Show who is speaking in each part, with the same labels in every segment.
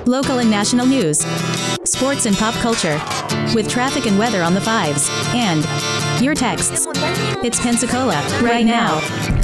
Speaker 1: local and national news, sports and pop culture, with traffic and weather on the fives, and your texts. It's Pensacola, right now.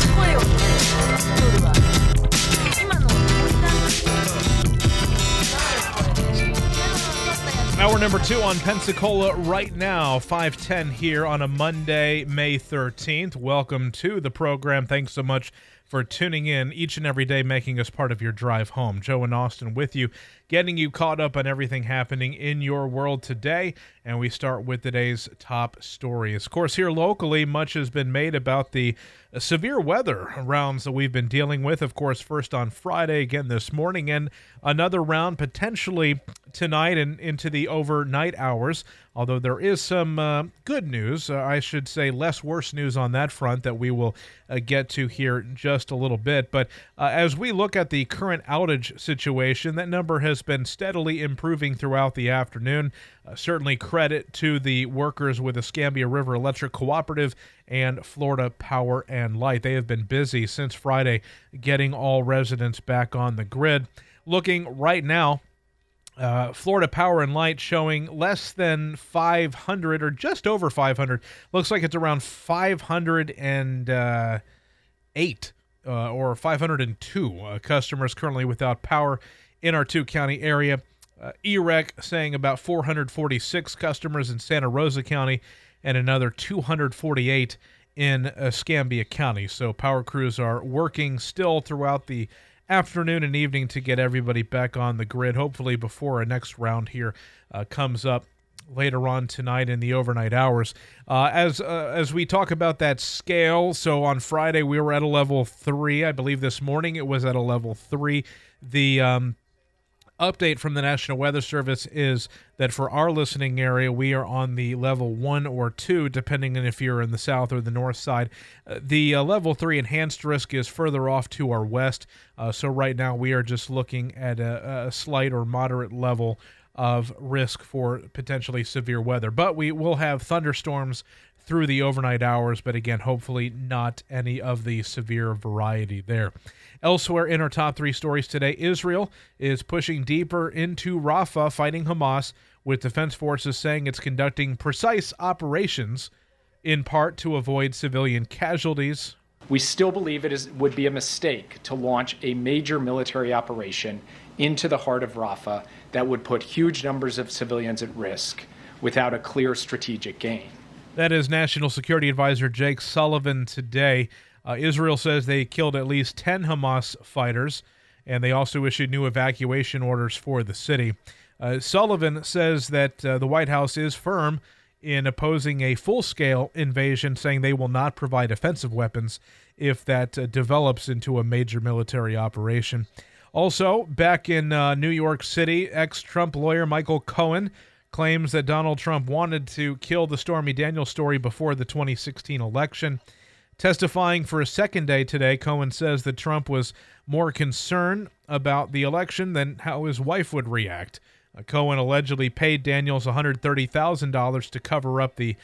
Speaker 2: Hour number 2 on Pensacola right now, 5:10 here on a Monday, May 13th. Welcome to the program. Thanks so much for tuning in each and every day, making us part of your drive home. Joe and Austin with you, getting you caught up on everything happening in your world today. And we start with today's top stories. Of course, here locally, much has been made about the severe weather rounds that we've been dealing with. Of course, first on Friday, again this morning, and another round potentially tonight and into the overnight hours. Although there is some good news, I should say less worse news on that front that we will get to here in just a little bit. But as we look at the current outage situation, that number has been steadily improving throughout the afternoon. Certainly credit to the workers with the Escambia River Electric Cooperative and Florida Power and Light. They have been busy since Friday getting all residents back on the grid. Looking right now, Florida Power and Light showing less than 500 or just over 500. Looks like it's around 508 or 502 customers currently without power in our two-county area. EREC saying about 446 customers in Santa Rosa County and another 248 in Escambia County. So power crews are working still throughout the afternoon and evening to get everybody back on the grid, hopefully before our next round here comes up later on tonight in the overnight hours. As we talk about that scale, so on Friday we were at a level 3. I believe this morning it was at a level 3. The update from the National Weather Service is that for our listening area, we are on the level 1 or 2, depending on if you're in the south or the north side. The level 3 enhanced risk is further off to our west. So right now we are just looking at a slight or moderate level of risk for potentially severe weather. But we will have thunderstorms through the overnight hours, but again, hopefully not any of the severe variety there. Elsewhere in our top 3 stories today, Israel is pushing deeper into Rafah, fighting Hamas, with defense forces saying it's conducting precise operations in part to avoid civilian casualties.
Speaker 3: We still believe would be a mistake to launch a major military operation into the heart of Rafah that would put huge numbers of civilians at risk without a clear strategic gain.
Speaker 2: That is National Security Advisor Jake Sullivan today. Israel says they killed at least 10 Hamas fighters, and they also issued new evacuation orders for the city. Sullivan says that the White House is firm in opposing a full-scale invasion, saying they will not provide offensive weapons if that develops into a major military operation. Also, back in New York City, ex-Trump lawyer Michael Cohen claims that Donald Trump wanted to kill the Stormy Daniels story before the 2016 election. Testifying for a second day today, Cohen says that Trump was more concerned about the election than how his wife would react. Cohen allegedly paid Daniels $130,000 to cover up the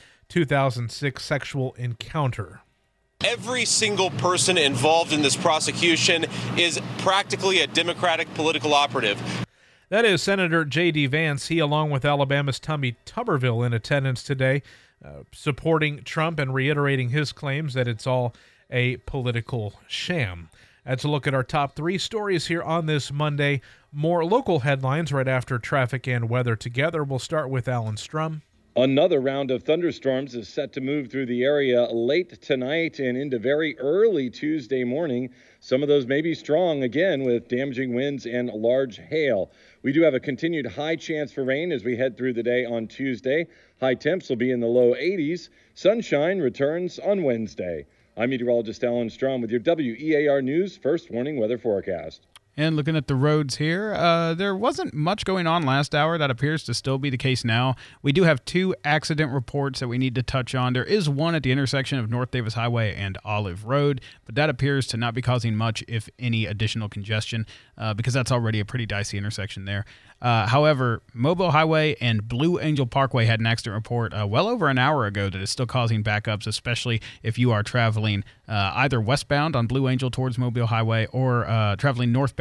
Speaker 2: 2006 sexual encounter.
Speaker 4: Every single person involved in this prosecution is practically a Democratic political operative.
Speaker 2: That is Senator J.D. Vance. He, along with Alabama's Tommy Tuberville, in attendance today, supporting Trump and reiterating his claims that it's all a political sham. That's a look at our top 3 stories here on this Monday. More local headlines right after traffic and weather together. We'll start with Alan Strum.
Speaker 5: Another round of thunderstorms is set to move through the area late tonight and into very early Tuesday morning. Some of those may be strong, again, with damaging winds and large hail. We do have a continued high chance for rain as we head through the day on Tuesday. High temps will be in the low 80s. Sunshine returns on Wednesday. I'm meteorologist Alan Strom with your WEAR News First Warning Weather Forecast.
Speaker 6: And looking at the roads here, there wasn't much going on last hour. That appears to still be the case now. We do have 2 accident reports that we need to touch on. There is one at the intersection of North Davis Highway and Olive Road, but that appears to not be causing much, if any, additional congestion because that's already a pretty dicey intersection there. However, Mobile Highway and Blue Angel Parkway had an accident report well over an hour ago that is still causing backups, especially if you are traveling either westbound on Blue Angel towards Mobile Highway or traveling northbound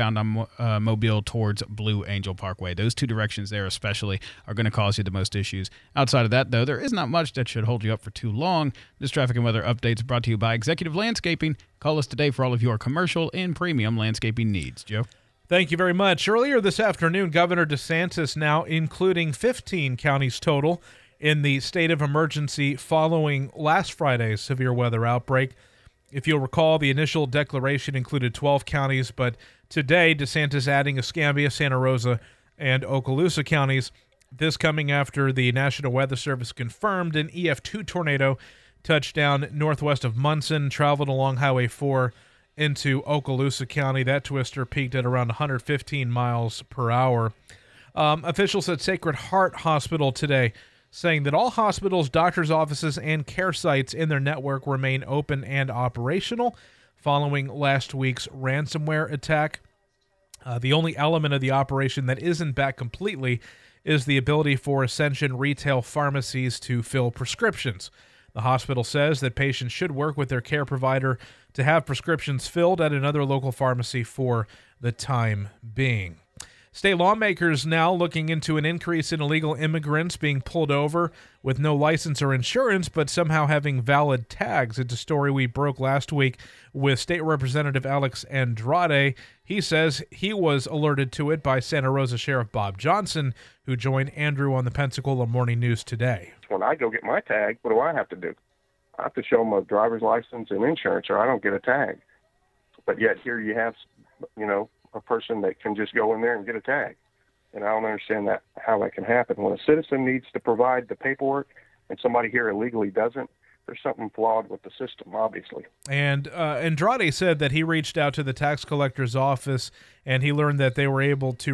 Speaker 6: southbound on Mobile towards Blue Angel Parkway. Those two directions there especially are going to cause you the most issues. Outside of that, though, there is not much that should hold you up for too long. This traffic and weather update is brought to you by Executive Landscaping. Call us today for all of your commercial and premium landscaping needs. Joe?
Speaker 2: Thank you very much. Earlier this afternoon, Governor DeSantis, now including 15 counties total in the state of emergency following last Friday's severe weather outbreak. If you'll recall, the initial declaration included 12 counties, but today DeSantis adding Escambia, Santa Rosa, and Okaloosa counties. This coming after the National Weather Service confirmed an EF2 tornado touched down northwest of Munson, traveled along Highway 4 into Okaloosa County. That twister peaked at around 115 miles per hour. Officials at Sacred Heart Hospital today saying that all hospitals, doctors' offices, and care sites in their network remain open and operational following last week's ransomware attack. The only element of the operation that isn't back completely is the ability for Ascension retail pharmacies to fill prescriptions. The hospital says that patients should work with their care provider to have prescriptions filled at another local pharmacy for the time being. State lawmakers now looking into an increase in illegal immigrants being pulled over with no license or insurance, but somehow having valid tags. It's a story we broke last week with State Representative Alex Andrade. He says he was alerted to it by Santa Rosa Sheriff Bob Johnson, who joined Andrew on the Pensacola Morning News today.
Speaker 7: When I go get my tag, what do I have to do? I have to show them a driver's license and insurance, or I don't get a tag. But yet here you have, a person that can just go in there and get a tag. And I don't understand how that can happen. When a citizen needs to provide the paperwork and somebody here illegally doesn't, there's something flawed with the system, obviously.
Speaker 2: And Andrade said that he reached out to the tax collector's office and he learned that they were able to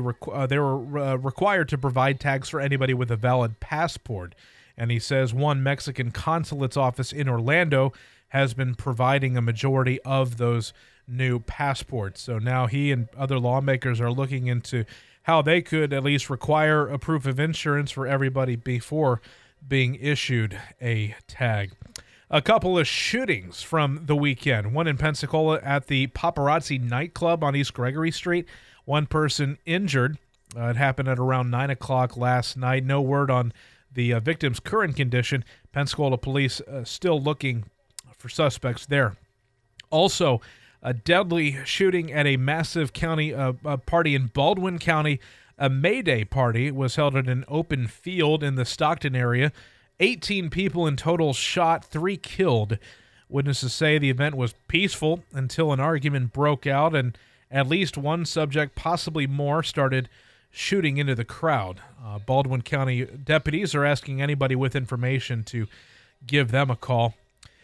Speaker 2: required to provide tags for anybody with a valid passport. And he says one Mexican consulate's office in Orlando has been providing a majority of those new passports. So now he and other lawmakers are looking into how they could at least require a proof of insurance for everybody before being issued a tag. A couple of shootings from the weekend. One in Pensacola at the Paparazzi nightclub on East Gregory Street. One person injured. It happened at around 9 o'clock last night. No word on the victim's current condition. Pensacola police still looking for suspects there. Also, a deadly shooting at a massive county party in Baldwin County. A May Day party was held at an open field in the Stockton area. 18 people in total shot, 3 killed. Witnesses say the event was peaceful until an argument broke out and at least one subject, possibly more, started shooting into the crowd. Baldwin County deputies are asking anybody with information to give them a call.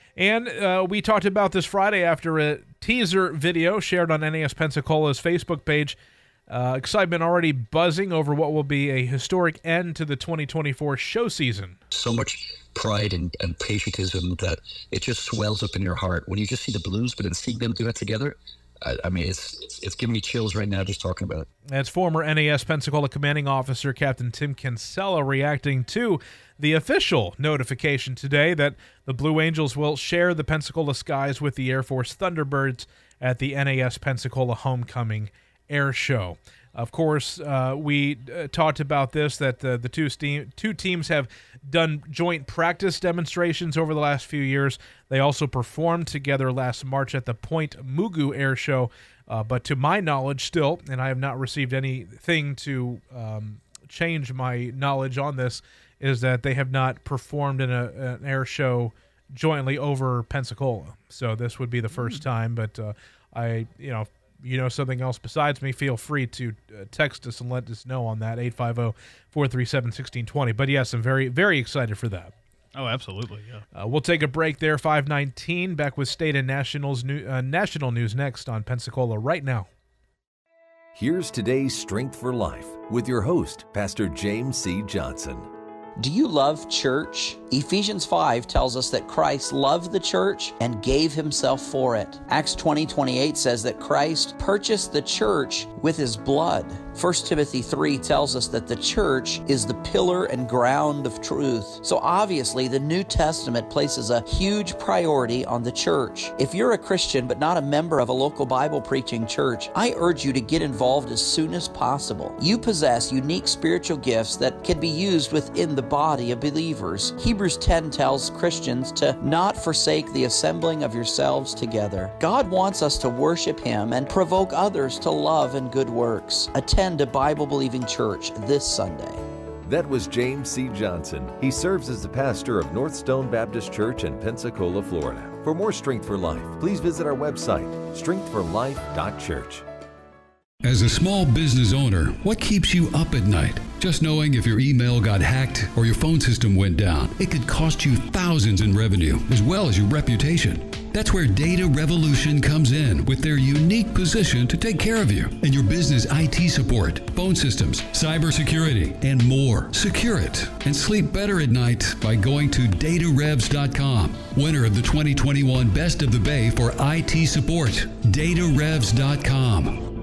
Speaker 2: And we talked about this Friday after a teaser video shared on NAS Pensacola's Facebook page. Excitement already buzzing over what will be a historic end to the 2024 show season.
Speaker 8: So much pride and patriotism that it just swells up in your heart when you just see the Blues, but then seeing them do it together. I mean, it's giving me chills right now just talking about it. That's
Speaker 2: former NAS Pensacola Commanding Officer Captain Tim Kinsella reacting to the official notification today that the Blue Angels will share the Pensacola skies with the Air Force Thunderbirds at the NAS Pensacola Homecoming Air Show. Of course, we talked about this, that the two teams have done joint practice demonstrations over the last few years. They also performed together last March at the Point Mugu Air Show. But to my knowledge still, and I have not received anything to change my knowledge on this, is that they have not performed in an air show jointly over Pensacola. So this would be the first time, but you know something else besides me, feel free to text us and let us know on that, 850-437-1620. But yes, I'm very, very excited for that.
Speaker 6: Oh, absolutely, yeah.
Speaker 2: We'll take a break there, 5:19. Back with state and national news next on Pensacola right now.
Speaker 9: Here's today's Strength for Life with your host, Pastor James C. Johnson.
Speaker 10: Do you love church? Ephesians 5 tells us that Christ loved the church and gave himself for it. Acts 20:28 says that Christ purchased the church with his blood. 1 Timothy 3 tells us that the church is the pillar and ground of truth. So obviously, the New Testament places a huge priority on the church. If you're a Christian but not a member of a local Bible preaching church, I urge you to get involved as soon as possible. You possess unique spiritual gifts that can be used within the body of believers. Hebrews 10 tells Christians to not forsake the assembling of yourselves together. God wants us to worship Him and provoke others to love and good works. Attend a Bible-believing church this Sunday.
Speaker 9: That was James C. Johnson. He serves as the pastor of North Stone Baptist Church in Pensacola, Florida. For more Strength for Life, please visit our website, strengthforlife.church.
Speaker 11: As a small business owner, what keeps you up at night? Just knowing if your email got hacked or your phone system went down, it could cost you thousands in revenue as well as your reputation. That's where Data Revolution comes in with their unique position to take care of you and your business IT support, phone systems, cybersecurity, and more. Secure it and sleep better at night by going to datarevs.com. Winner of the 2021 Best of the Bay for IT support, datarevs.com.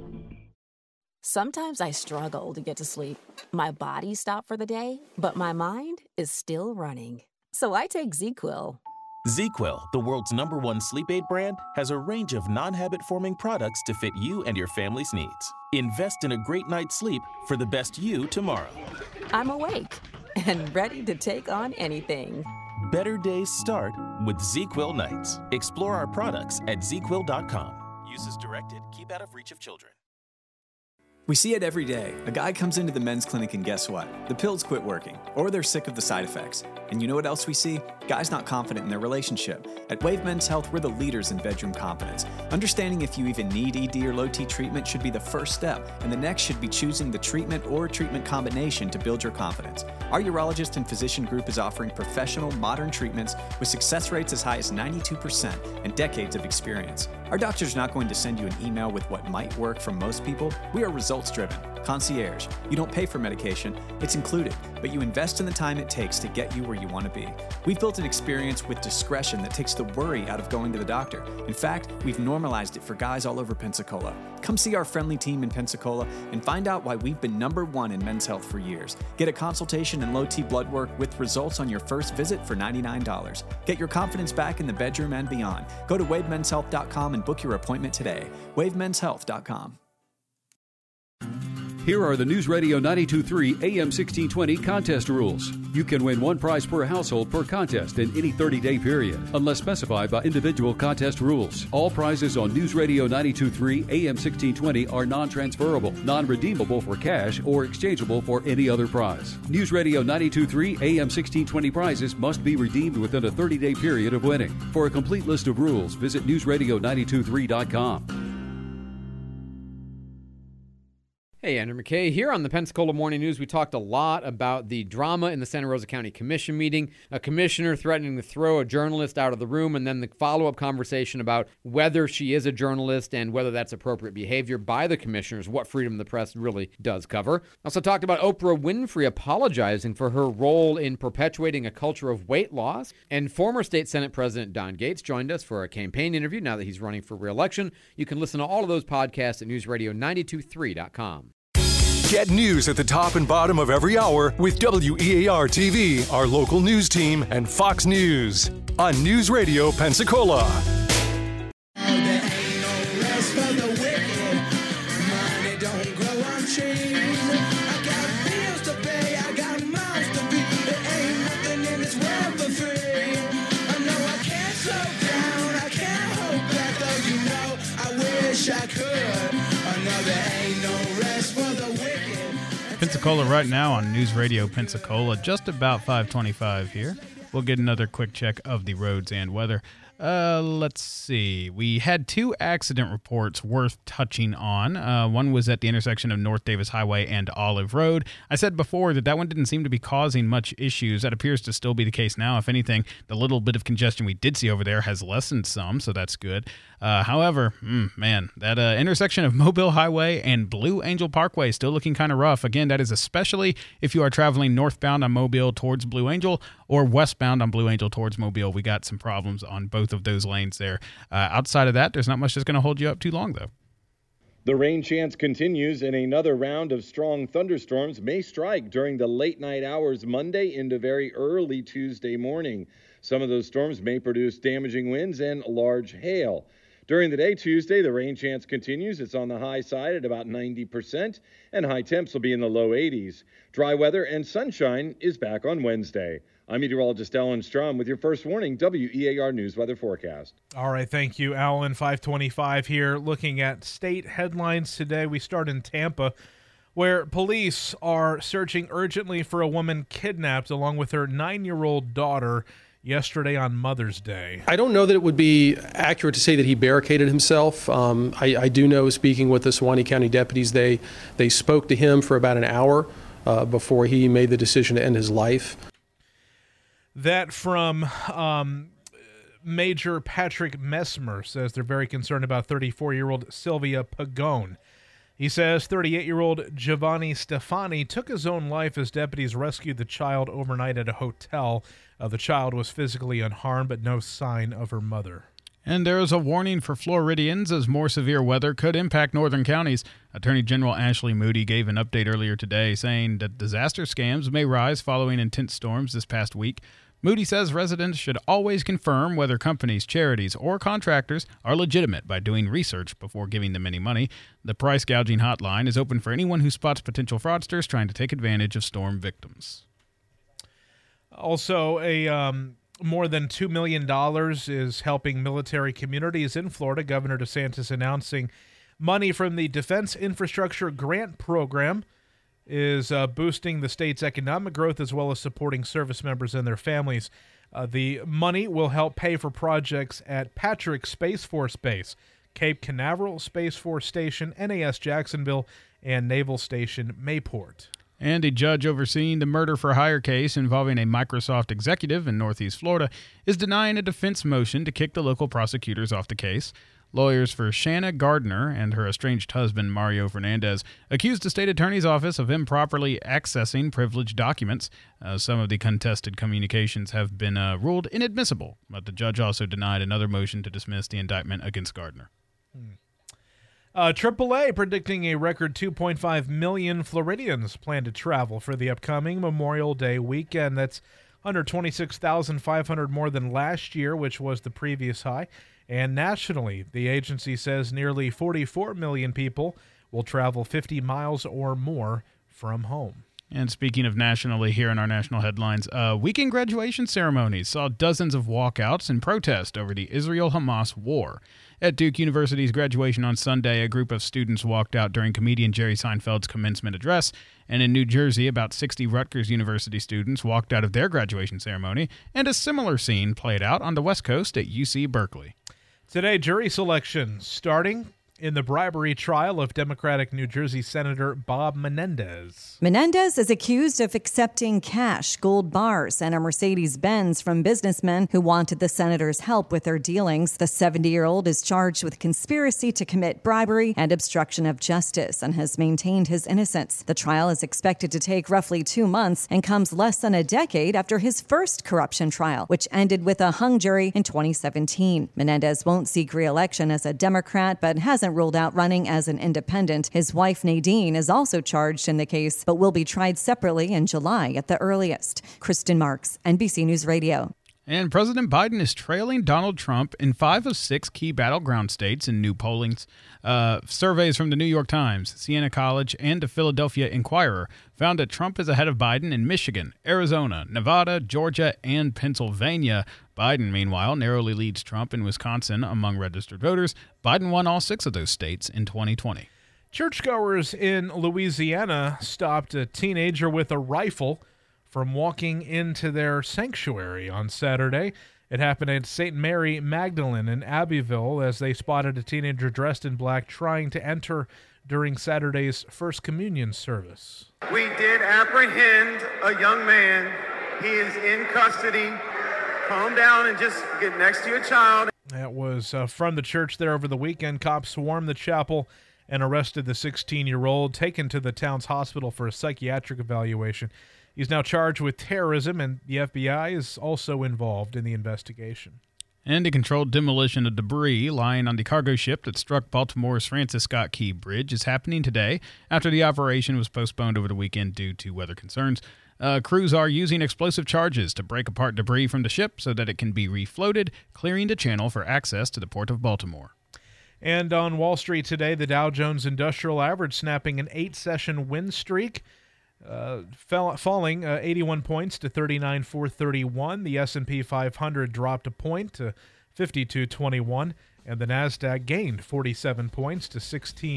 Speaker 12: Sometimes I struggle to get to sleep. My body stopped for the day, but my mind is still running. So I take ZzzQuil.
Speaker 13: ZzzQuil, the world's #1 sleep aid brand, has a range of non-habit-forming products to fit you and your family's needs. Invest in a great night's sleep for the best you tomorrow.
Speaker 12: I'm awake and ready to take on anything.
Speaker 13: Better days start with ZzzQuil nights. Explore our products at ZzzQuil.com. Use as directed. Keep out of reach of children.
Speaker 14: We see it every day. A guy comes into the men's clinic and guess what? The pills quit working, or they're sick of the side effects. And you know what else we see? Guys not confident in their relationship. At Wave Men's Health, we're the leaders in bedroom confidence. Understanding if you even need ED or low T treatment should be the first step, and the next should be choosing the treatment or treatment combination to build your confidence. Our urologist and physician group is offering professional, modern treatments with success rates as high as 92% and decades of experience. Our doctor's not going to send you an email with what might work for most people. We are results-driven. Concierge. You don't pay for medication, it's included, but you invest in the time it takes to get you where you want to be. We've built an experience with discretion that takes the worry out of going to the doctor. In fact, we've normalized it for guys all over Pensacola. Come see our friendly team in Pensacola and find out why we've been #1 in men's health for years. Get a consultation and low T blood work with results on your first visit for $99. Get your confidence back in the bedroom and beyond. Go to wavemenshealth.com and book your appointment today. wavemenshealth.com.
Speaker 15: Here are the News Radio 92.3 AM 1620 contest rules. You can win one prize per household per contest in any 30-day period, unless specified by individual contest rules. All prizes on News Radio 92.3 AM 1620 are non-transferable, non-redeemable for cash, or exchangeable for any other prize. News Radio 92.3 AM 1620 prizes must be redeemed within a 30-day period of winning. For a complete list of rules, visit newsradio923.com.
Speaker 16: Hey, Andrew McKay here on the Pensacola Morning News. We talked a lot about the drama in the Santa Rosa County Commission meeting, a commissioner threatening to throw a journalist out of the room, and then the follow-up conversation about whether she is a journalist and whether that's appropriate behavior by the commissioners, what freedom of the press really does cover. Also talked about Oprah Winfrey apologizing for her role in perpetuating a culture of weight loss, and former State Senate President Don Gates joined us for a campaign interview now that he's running for re-election. You can listen to all of those podcasts at newsradio923.com.
Speaker 17: Get news at the top and bottom of every hour with WEAR TV, our local news team, and Fox News on News Radio Pensacola.
Speaker 6: Pensacola right now on News Radio Pensacola, just about 5:25 here. We'll get another quick check of the roads and weather. Let's see. We had two accident reports worth touching on. One was at the intersection of North Davis Highway and Olive Road. I said before that one didn't seem to be causing much issues. That appears to still be the case now. If anything, the little bit of congestion we did see over there has lessened some, so that's good. However, that intersection of Mobile Highway and Blue Angel Parkway is still looking kind of rough. Again, that is especially if you are traveling northbound on Mobile towards Blue Angel or westbound on Blue Angel towards Mobile. We got some problems on both of those lanes there. Outside of that, there's not much that's going to hold you up too long, though.
Speaker 5: The rain chance continues, and another round of strong thunderstorms may strike during the late night hours Monday into very early Tuesday morning. Some of those storms may produce damaging winds and large hail. During the day Tuesday, the rain chance continues. It's on the high side at about 90%, and high temps will be in the low 80s. Dry weather and sunshine is back on Wednesday. I'm meteorologist Alan Strom with your first warning WEAR News Weather Forecast.
Speaker 2: All right, thank you, Alan. 525 here. Looking at state headlines today, we start in Tampa, where police are searching urgently for a woman kidnapped along with her 9-year-old daughter yesterday on Mother's Day.
Speaker 18: I don't know that it would be accurate to say that he barricaded himself. I do know, speaking with the Suwannee County deputies, they spoke to him for about an hour before he made the decision to end his life.
Speaker 2: That from Major Patrick Messmer says they're very concerned about 34-year-old Sylvia Pagone. He says 38-year-old Giovanni Stefani took his own life as deputies rescued the child overnight at a hotel. The child was physically unharmed, but no sign of her mother.
Speaker 6: And there is a warning for Floridians as more severe weather could impact northern counties. Attorney General Ashley Moody gave an update earlier today saying that disaster scams may rise following intense storms this past week. Moody says residents should always confirm whether companies, charities, or contractors are legitimate by doing research before giving them any money. The price gouging hotline is open for anyone who spots potential fraudsters trying to take advantage of storm victims.
Speaker 2: Also, more than $2 million is helping military communities in Florida. Governor DeSantis announcing money from the Defense Infrastructure Grant Program is boosting the state's economic growth as well as supporting service members and their families. The money will help pay for projects at Patrick Space Force Base, Cape Canaveral Space Force Station, NAS Jacksonville, and Naval Station Mayport.
Speaker 6: And a judge overseeing the murder-for-hire case involving a Microsoft executive in Northeast Florida is denying a defense motion to kick the local prosecutors off the case. Lawyers for Shanna Gardner and her estranged husband, Mario Fernandez, accused the state attorney's office of improperly accessing privileged documents. Some of the contested communications have been ruled inadmissible, but the judge also denied another motion to dismiss the indictment against Gardner.
Speaker 2: AAA predicting a record 2.5 million Floridians plan to travel for the upcoming Memorial Day weekend. That's 126,500 more than last year, which was the previous high. And nationally, the agency says nearly 44 million people will travel 50 miles or more from home.
Speaker 6: And speaking of nationally, here in our national headlines, weekend graduation ceremonies saw dozens of walkouts in protest over the Israel-Hamas war. At Duke University's graduation on Sunday, a group of students walked out during comedian Jerry Seinfeld's commencement address. And in New Jersey, about 60 Rutgers University students walked out of their graduation ceremony, and a similar scene played out on the West Coast at UC Berkeley.
Speaker 2: Today, jury selection starting in the bribery trial of Democratic New Jersey Senator Bob Menendez.
Speaker 19: Menendez is accused of accepting cash, gold bars, and a Mercedes-Benz from businessmen who wanted the senator's help with their dealings. The 70-year-old is charged with conspiracy to commit bribery and obstruction of justice and has maintained his innocence. The trial is expected to take roughly 2 months and comes less than a decade after his first corruption trial, which ended with a hung jury in 2017. Menendez won't seek re-election as a Democrat, but hasn't ruled out running as an independent. His wife, Nadine, is also charged in the case, but will be tried separately in July at the earliest. Kristen Marks, NBC News Radio.
Speaker 6: And President Biden is trailing Donald Trump in 5 of 6 key battleground states in new pollings. Surveys from the New York Times, Siena College, and the Philadelphia Inquirer found that Trump is ahead of Biden in Michigan, Arizona, Nevada, Georgia, and Pennsylvania. Biden, meanwhile, narrowly leads Trump in Wisconsin among registered voters. Biden won all 6 of those states in 2020.
Speaker 2: Churchgoers in Louisiana stopped a teenager with a rifle from walking into their sanctuary on Saturday. It happened at St. Mary Magdalene in Abbeville as they spotted a teenager dressed in black trying to enter during Saturday's First Communion service.
Speaker 20: We did apprehend a young man. He is in custody. Calm down and just get next to your child.
Speaker 2: That was from the church there over the weekend. Cops swarmed the chapel and arrested the 16-year-old, taken to the town's hospital for a psychiatric evaluation. He's now charged with terrorism, and the FBI is also involved in the investigation.
Speaker 6: And a controlled demolition of debris lying on the cargo ship that struck Baltimore's Francis Scott Key Bridge is happening today after the operation was postponed over the weekend due to weather concerns. Crews are using explosive charges to break apart debris from the ship so that it can be refloated, clearing the channel for access to the Port of Baltimore.
Speaker 2: And on Wall Street today, the Dow Jones Industrial Average snapping an 8-session win streak, falling 81 points to 39,431. The S&P 500 dropped a point to 5221, and the Nasdaq gained 47 points to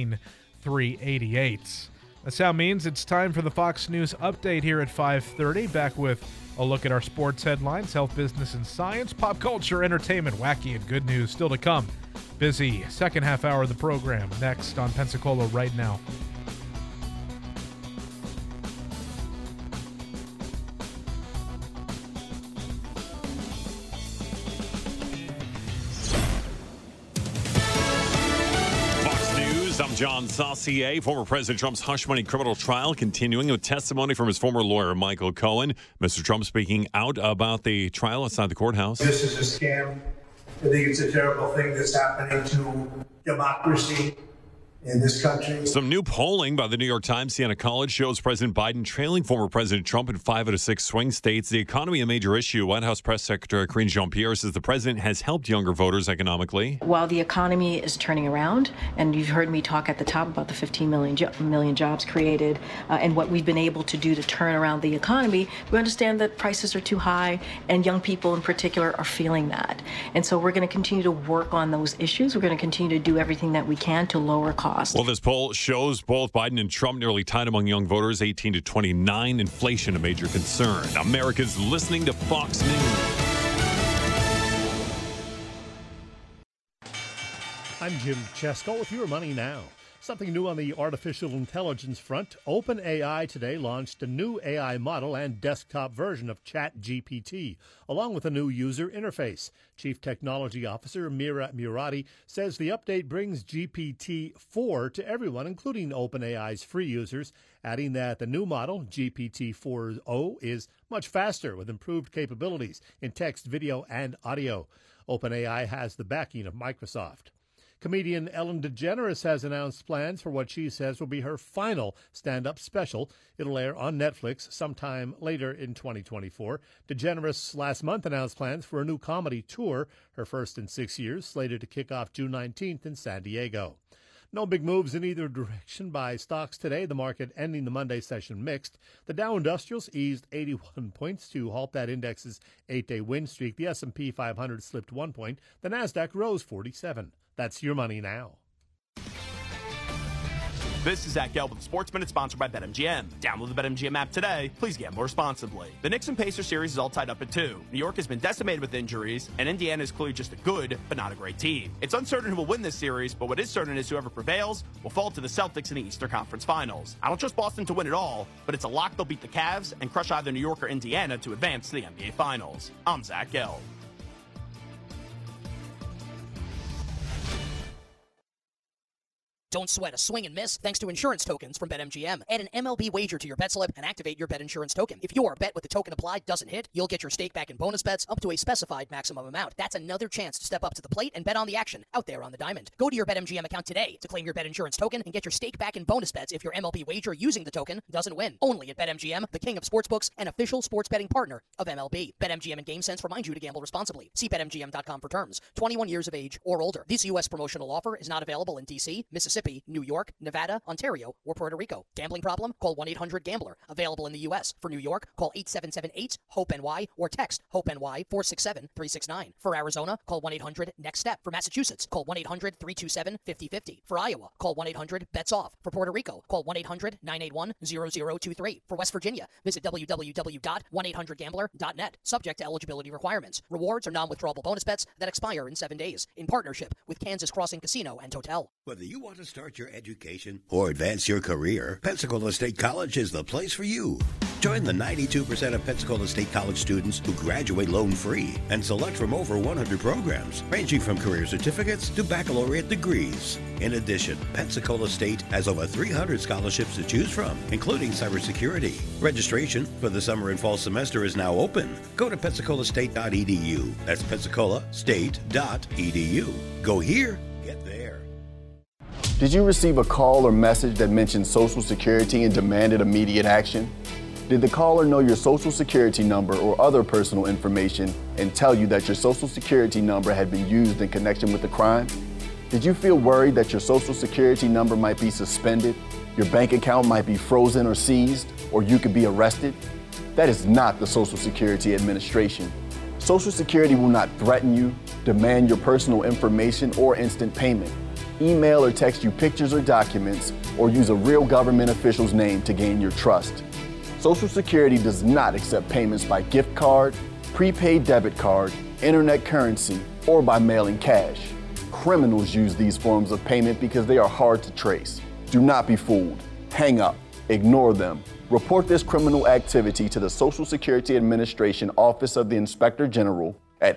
Speaker 2: 16,388. That sound means it's time for the Fox News update here at 5:30. Back with a look at our sports headlines, health, business, and science, pop culture, entertainment, wacky, and good news still to come. Busy second half hour of the program next on Pensacola Right Now.
Speaker 21: I'm John Saucier. Former President Trump's hush money criminal trial continuing with testimony from his former lawyer, Michael Cohen. Mr. Trump speaking out about the trial outside the courthouse.
Speaker 22: This is a scam. I think it's a terrible thing that's happening to democracy in this country.
Speaker 21: Some new polling by the New York Times Siena College shows President Biden trailing former President Trump in 5 out of 6 swing states. The economy a major issue. White House Press Secretary Karine Jean-Pierre says the president has helped younger voters economically.
Speaker 23: While the economy is turning around, and you've heard me talk at the top about the 15 million jobs created and what we've been able to do to turn around the economy, we understand that prices are too high, and young people in particular are feeling that. And so we're going to continue to work on those issues. We're going to continue to do everything that we can to lower costs.
Speaker 21: Well, this poll shows both Biden and Trump nearly tied among young voters, 18 to 29. Inflation a major concern. America's listening to Fox News.
Speaker 24: I'm Jim Chesko with Your Money Now. Something new on the artificial intelligence front. OpenAI today launched a new AI model and desktop version of ChatGPT, along with a new user interface. Chief Technology Officer Mira Murati says the update brings GPT-4 to everyone, including OpenAI's free users, adding that the new model, GPT-4o, is much faster with improved capabilities in text, video, and audio. OpenAI has the backing of Microsoft. Comedian Ellen DeGeneres has announced plans for what she says will be her final stand-up special. It'll air on Netflix sometime later in 2024. DeGeneres last month announced plans for a new comedy tour, her first in 6 years, slated to kick off June 19th in San Diego. No big moves in either direction by stocks today, the market ending the Monday session mixed. The Dow Industrials eased 81 points to halt that index's 8-day win streak. The S&P 500 slipped 1 point. The Nasdaq rose 47. That's Your Money Now.
Speaker 25: This is Zach Gelb with Sports Minute, sponsored by BetMGM. Download the BetMGM app today. Please gamble responsibly. The Knicks and Pacers series is all tied up at 2. New York has been decimated with injuries, and Indiana is clearly just a good, but not a great team. It's uncertain who will win this series, but what is certain is whoever prevails will fall to the Celtics in the Eastern Conference Finals. I don't trust Boston to win it all, but it's a lock they'll beat the Cavs and crush either New York or Indiana to advance to the NBA Finals. I'm Zach Gelb.
Speaker 26: Don't sweat a swing and miss thanks to insurance tokens from BetMGM. Add an MLB wager to your bet slip and activate your bet insurance token. If your bet with the token applied doesn't hit, you'll get your stake back in bonus bets up to a specified maximum amount. That's another chance to step up to the plate and bet on the action out there on the diamond. Go to your BetMGM account today to claim your bet insurance token and get your stake back in bonus bets if your MLB wager using the token doesn't win. Only at BetMGM, the king of sportsbooks and official sports betting partner of MLB. BetMGM and GameSense remind you to gamble responsibly. See BetMGM.com for terms. 21 years of age or older. This U.S. promotional offer is not available in D.C., Mississippi, New York, Nevada, Ontario, or Puerto Rico. Gambling problem? Call 1-800-GAMBLER. Available in the U.S. For New York, call 877-8-HOPE-NY or text HOPE-NY 467-369. For Arizona, call 1-800-NEXT-STEP. For Massachusetts, call 1-800-327-5050. For Iowa, call 1-800-BETS-OFF. For Puerto Rico, call 1-800-981-0023. For West Virginia, visit www.1800gambler.net. Subject to eligibility requirements. Rewards are non-withdrawable bonus bets that expire in 7 days. In partnership with Kansas Crossing Casino and Hotel.
Speaker 27: Whether you want to start your education or advance your career, Pensacola State College is the place for you.
Speaker 1: Join the 92% of Pensacola State College students who graduate loan-free and select from over 100 programs, ranging from career certificates to baccalaureate degrees. In addition, Pensacola State has over 300 scholarships to choose from, including cybersecurity. Registration for the summer and fall semester is now open. Go to pensacolastate.edu. That's pensacolastate.edu. Go here, get there.
Speaker 3: Did you receive a call or message that mentioned Social Security and demanded immediate action? Did the caller know your Social Security number or other personal information and tell you that your Social Security number had been used in connection with the crime? Did you feel worried that your Social Security number might be suspended, your bank account might be frozen or seized, or you could be arrested? That is not the Social Security Administration. Social Security will not threaten you, demand your personal information, or instant payment, email or text you pictures or documents, or use a real government official's name to gain your trust. Social Security does not accept payments by gift card, prepaid debit card, internet currency, or by mailing cash. Criminals use these forms of payment because they are hard to trace. Do not be fooled. Hang up. Ignore them. Report this criminal activity to the Social Security Administration Office of the Inspector General at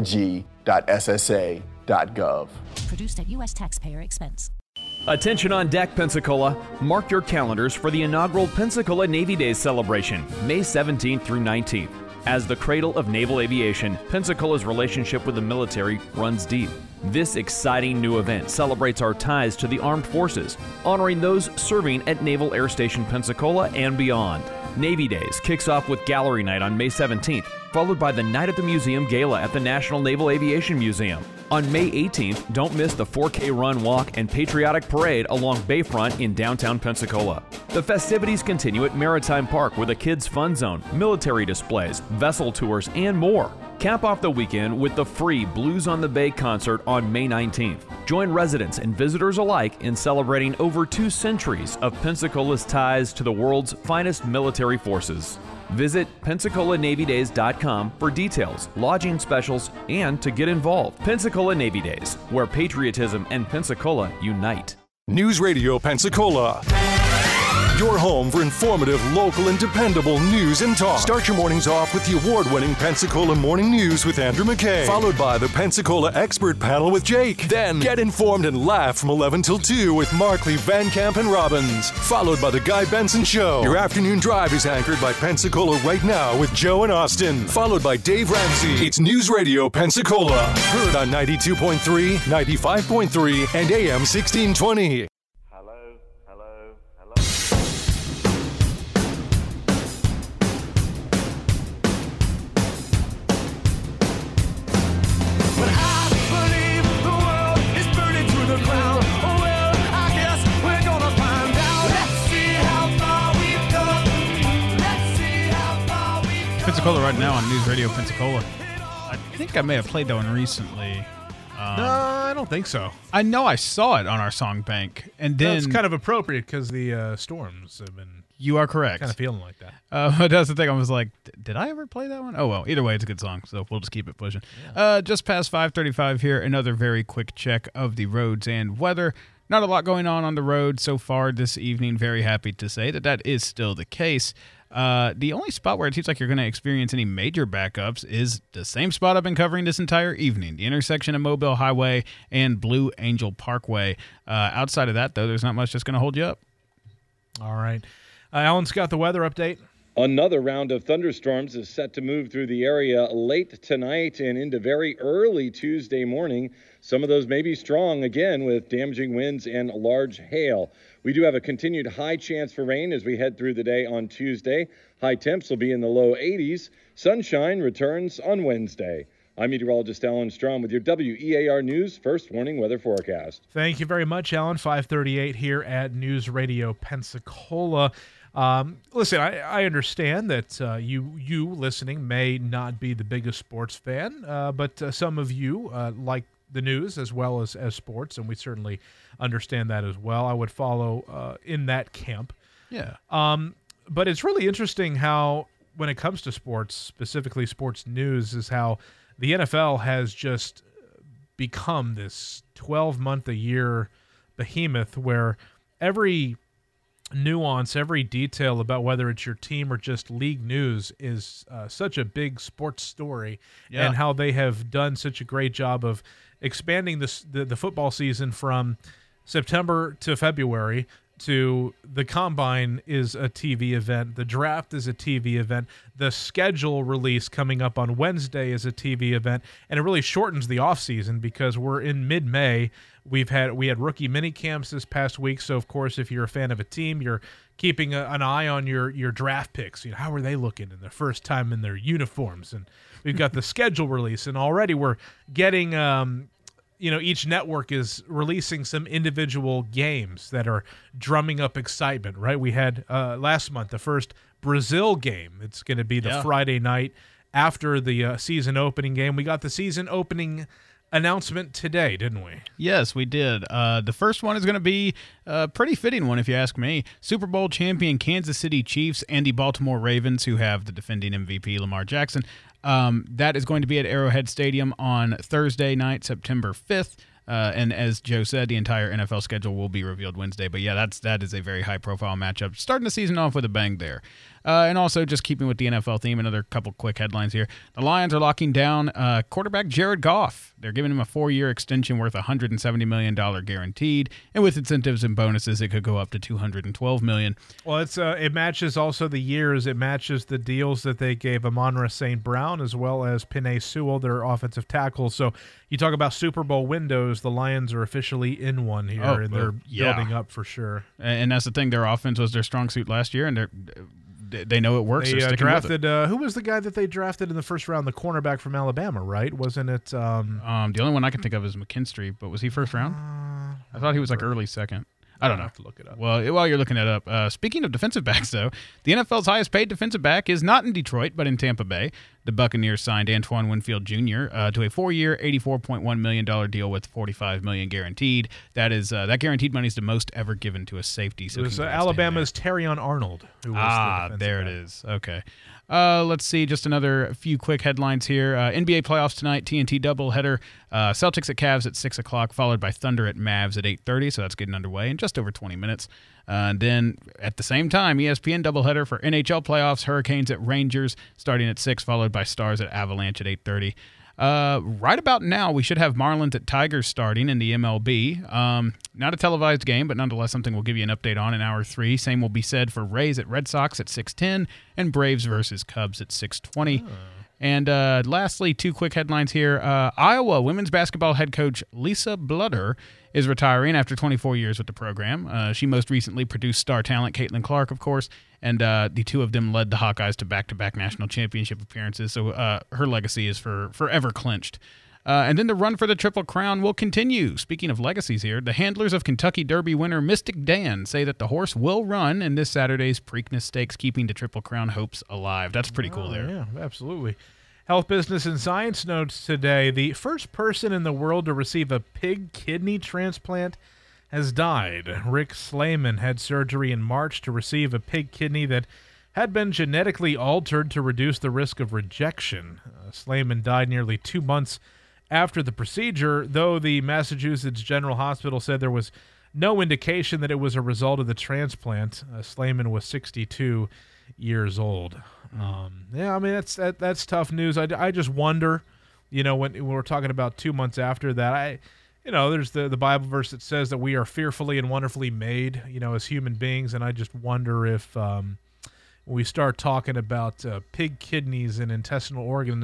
Speaker 3: oig.ssa.gov.
Speaker 4: Produced at U.S. taxpayer expense.
Speaker 7: Attention on deck, Pensacola. Mark your calendars for the inaugural Pensacola Navy Days celebration, May 17th through 19th. As the cradle of naval aviation, Pensacola's relationship with the military runs deep. This exciting new event celebrates our ties to the armed forces, honoring those serving at Naval Air Station Pensacola and beyond. Navy Days kicks off with Gallery Night on May 17th, followed by the Night at the Museum Gala at the National Naval Aviation Museum. On May 18th, don't miss the 4K Run, Walk, and Patriotic Parade along Bayfront in downtown Pensacola. The festivities continue at Maritime Park with a kids' fun zone, military displays, vessel tours, and more. Cap off the weekend with the free Blues on the Bay concert on May 19th. Join residents and visitors alike in celebrating over 2 centuries of Pensacola's ties to the world's finest military forces. Visit PensacolaNavyDays.com for details, lodging specials, and to get involved. Pensacola Navy Days, where patriotism and Pensacola unite.
Speaker 17: News Radio Pensacola. Your home for informative, local, and dependable news and talk. Start your mornings off with the award-winning Pensacola Morning News with Andrew McKay, followed by the Pensacola Expert Panel with Jake. Then get informed and laugh from 11 till 2 with Markley, Van Camp, and Robbins, followed by the Guy Benson Show. Your afternoon drive is anchored by Pensacola Right Now with Joe and Austin, followed by Dave Ramsey. It's News Radio Pensacola, heard on 92.3, 95.3, and AM 1620.
Speaker 6: Pensacola right now on News Radio Pensacola. I think I may have played that one recently.
Speaker 2: No, I don't think so.
Speaker 6: I know I saw it on our song bank, and then
Speaker 2: it's kind of appropriate because the storms have been.
Speaker 6: You are correct.
Speaker 2: Kind of feeling like that.
Speaker 6: But that's the thing. I was like, did I ever play that one? Oh well. Either way, it's a good song, so we'll just keep it pushing. Yeah. Just past 5:35 here. Another very quick check of the roads and weather. Not a lot going on the road so far this evening. Very happy to say that is still the case. The only spot where it seems like you're going to experience any major backups is the same spot I've been covering this entire evening, the intersection of Mobile Highway and Blue Angel Parkway. Outside of that, though, there's not much that's going to hold you up.
Speaker 2: All right. Alan's got the weather update.
Speaker 5: Another round of thunderstorms is set to move through the area late tonight and into very early Tuesday morning. Some of those may be strong, again, with damaging winds and large hail. We do have a continued high chance for rain as we head through the day on Tuesday. High temps will be in the low 80s. Sunshine returns on Wednesday. I'm meteorologist Alan Strom with your WEAR News First Warning Weather Forecast.
Speaker 2: Thank you very much, Alan. 5:38 here at News Radio Pensacola. Listen, I understand that you listening may not be the biggest sports fan, but some of you like the news as well as sports, and we certainly understand that as well. I would follow in that camp.
Speaker 6: Yeah.
Speaker 2: But it's really interesting how, when it comes to sports, specifically sports news, is how the NFL has just become this 12-month-a-year behemoth where every nuance, every detail about whether it's your team or just league news is such a big sports story, and how they have done such a great job of expanding the football season from September to February to the Combine is a TV event. The draft is a TV event. The schedule release coming up on Wednesday is a TV event, and it really shortens the offseason because we're in mid-May. We had rookie mini camps this past week, so of course, if you're a fan of a team, you're keeping an eye on your draft picks. You know, how are they looking in their first time in their uniforms? And we've got the schedule release, and already we're getting each network is releasing some individual games that are drumming up excitement, right? We had last month the first Brazil game. It's going to be the Friday night after the season opening game. We got the season opening announcement today, didn't we?
Speaker 6: Yes, we did. The first one is going to be a pretty fitting one, if you ask me. Super Bowl champion Kansas City Chiefs and the Baltimore Ravens, who have the defending MVP Lamar Jackson. That is going to be at Arrowhead Stadium on Thursday night, September 5th. And as Joe said, the entire NFL schedule will be revealed Wednesday. But yeah, that is a very high-profile matchup. Starting the season off with a bang there. And also, just keeping with the NFL theme, another couple quick headlines here. The Lions are locking down quarterback Jared Goff. They're giving him a 4-year extension worth $170 million guaranteed. And with incentives and bonuses, it could go up to $212 million.
Speaker 2: Well, it matches also the years. It matches the deals that they gave Amon-Ra St. Brown as well as Penei Sewell, their offensive tackle. So you talk about Super Bowl windows, the Lions are officially in one here, and they're building up for sure.
Speaker 6: And that's the thing. Their offense was their strong suit last year, and they know it works.
Speaker 2: They drafted who was the guy that they drafted in the first round? The cornerback from Alabama, right? Wasn't it? The
Speaker 6: only one I can think of is McKinstry, but was he first round? I thought he was like early second. I don't know.
Speaker 2: I'll have to look it up.
Speaker 6: Well, while you're looking it up, speaking of defensive backs, though, the NFL's highest paid defensive back is not in Detroit, but in Tampa Bay. The Buccaneers signed Antoine Winfield Jr. To a 4-year, $84.1 million deal with $45 million guaranteed. That guaranteed money is the most ever given to a safety. So
Speaker 2: it was Alabama's Terrion Arnold who was the
Speaker 6: there back. It is. Okay. Let's see, just another few quick headlines here. NBA playoffs tonight, TNT doubleheader. Celtics at Cavs at 6 o'clock, followed by Thunder at Mavs at 8:30, so that's getting underway in just over 20 minutes. And then at the same time, ESPN doubleheader for NHL playoffs, Hurricanes at Rangers starting at 6, followed by Stars at Avalanche at 8:30. Right about now, we should have Marlins at Tigers starting in the MLB. Not a televised game, but nonetheless something we'll give you an update on in Hour 3. Same will be said for Rays at Red Sox at 6:10 and Braves versus Cubs at 6:20. And lastly, two quick headlines here. Iowa women's basketball head coach Lisa Bludder is retiring after 24 years with the program. She most recently produced star talent Caitlin Clark, of course, and the two of them led the Hawkeyes to back-to-back national championship appearances, so her legacy is forever clinched. And then the run for the Triple Crown will continue. Speaking of legacies here, the handlers of Kentucky Derby winner Mystic Dan say that the horse will run in this Saturday's Preakness Stakes, keeping the Triple Crown hopes alive. That's pretty cool there.
Speaker 2: Yeah, absolutely. Health, Business, and Science notes today, the first person in the world to receive a pig kidney transplant has died. Rick Slayman had surgery in March to receive a pig kidney that had been genetically altered to reduce the risk of rejection. Slayman died nearly 2 months after the procedure, though the Massachusetts General Hospital said there was no indication that it was a result of the transplant. Slayman was 62 years old. Yeah, I mean, that's tough news. I just wonder, when we're talking about 2 months after that, there's the Bible verse that says that we are fearfully and wonderfully made, as human beings, and I just wonder if when we start talking about pig kidneys and intestinal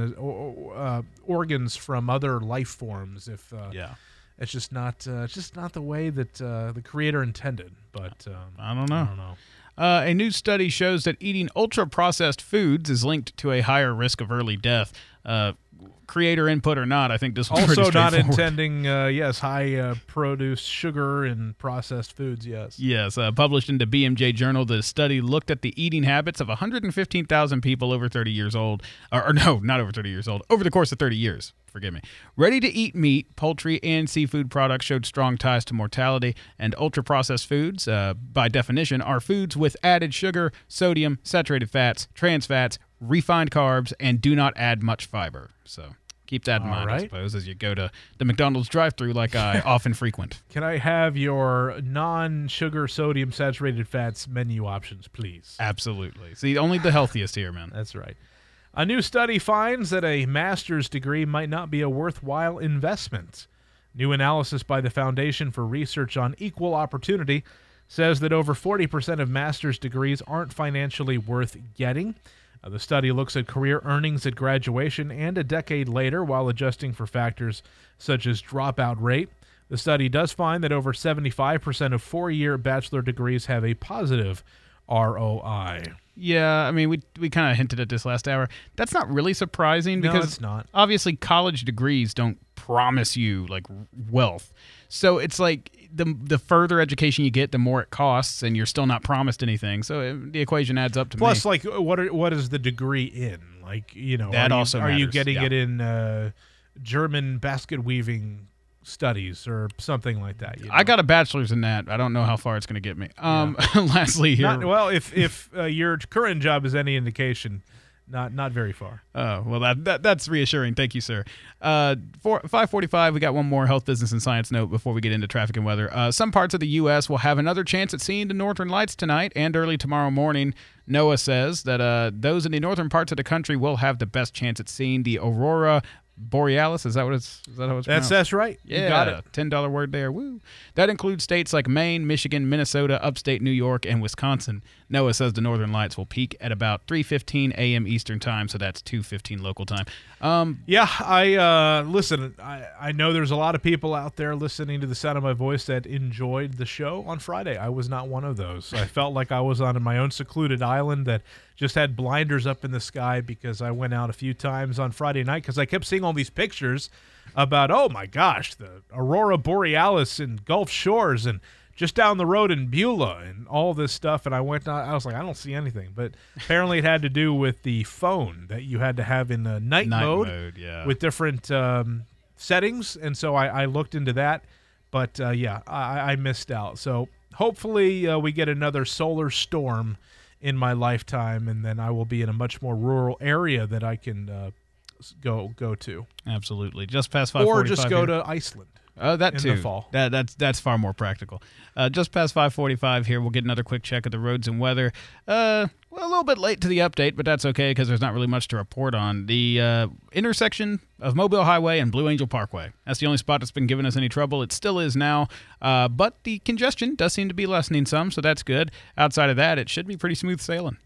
Speaker 2: organs from other life forms, if it's just not the way that the Creator intended. But
Speaker 6: I don't know. A new study shows that eating ultra-processed foods is linked to a higher risk of early death. Creator input or not, I think this was
Speaker 2: also
Speaker 6: pretty
Speaker 2: not intending, high produce, sugar, and processed foods.
Speaker 6: Yes. Published in the BMJ Journal, the study looked at the eating habits of 115,000 people over 30 years old, or no, not over 30 years old, over the course of 30 years. Forgive me. Ready-to-eat meat, poultry, and seafood products showed strong ties to mortality, and ultra-processed foods, by definition, are foods with added sugar, sodium, saturated fats, trans fats, refined carbs, and do not add much fiber. So Keep that in mind, I
Speaker 2: right.
Speaker 6: suppose, as you go to the McDonald's drive-thru like I often frequent.
Speaker 2: Can I have your non-sugar, sodium, saturated fats menu options, please?
Speaker 6: Absolutely. See, only the healthiest here, man.
Speaker 2: That's right. A new study finds that a master's degree might not be a worthwhile investment. New analysis by the Foundation for Research on Equal Opportunity says that over 40% of master's degrees aren't financially worth getting. The study looks at career earnings at graduation and a decade later while adjusting for factors such as dropout rate. The study does find that over 75% of four-year bachelor degrees have a positive ROI.
Speaker 6: Yeah, I mean, we kind of hinted at this last hour. That's not really surprising because
Speaker 2: it's not.
Speaker 6: Obviously college degrees don't promise you like wealth. So it's like the further education you get, the more it costs, and you're still not promised anything. So the equation adds up to
Speaker 2: Plus,
Speaker 6: me.
Speaker 2: like, what is the degree in? Like, you know,
Speaker 6: That
Speaker 2: are
Speaker 6: also
Speaker 2: you
Speaker 6: matters,
Speaker 2: getting
Speaker 6: yeah.
Speaker 2: it in German basket weaving studies or something like that? You know?
Speaker 6: I got a bachelor's in that. I don't know how far it's going to get me. Lastly here.
Speaker 2: Well, if your current job is any indication, not very far.
Speaker 6: Oh, well, that's reassuring. Thank you, sir. 5:45, we got one more health, business, and science note before we get into traffic and weather. Some parts of the U.S. will have another chance at seeing the northern lights tonight and early tomorrow morning. NOAA says that those in the northern parts of the country will have the best chance at seeing the aurora borealis. Is that how it's pronounced?
Speaker 2: That's right.
Speaker 6: Yeah,
Speaker 2: You got it.
Speaker 6: $10 word there. Woo. That includes states like Maine, Michigan, Minnesota, upstate New York, and Wisconsin. NOAA says the northern lights will peak at about 3:15 a.m. Eastern time, so that's 2:15 local time.
Speaker 2: Yeah, I listen. I know there's a lot of people out there listening to the sound of my voice that enjoyed the show on Friday. I was not one of those. I felt like I was on my own secluded island that just had blinders up in the sky because I went out a few times on Friday night because I kept seeing all these pictures about, oh my gosh, the aurora borealis in Gulf Shores and just down the road in Beulah and all this stuff. And I went, I was like, I don't see anything. But apparently it had to do with the phone that you had to have in night mode
Speaker 6: yeah.
Speaker 2: with different settings. And so I looked into that. But yeah, I missed out. So hopefully we get another solar storm in my lifetime, and then I will be in a much more rural area that I can go to.
Speaker 6: Absolutely. Just past 5:45
Speaker 2: or just go
Speaker 6: here.
Speaker 2: to Iceland.
Speaker 6: That
Speaker 2: in
Speaker 6: too.
Speaker 2: the fall.
Speaker 6: That's far more practical. Just past 5:45 here, we'll get another quick check of the roads and weather. Well, a little bit late to the update, but that's okay because there's not really much to report on. The intersection of Mobile Highway and Blue Angel Parkway. That's the only spot that's been giving us any trouble. It still is now, but the congestion does seem to be lessening some, so that's good. Outside of that, it should be pretty smooth sailing.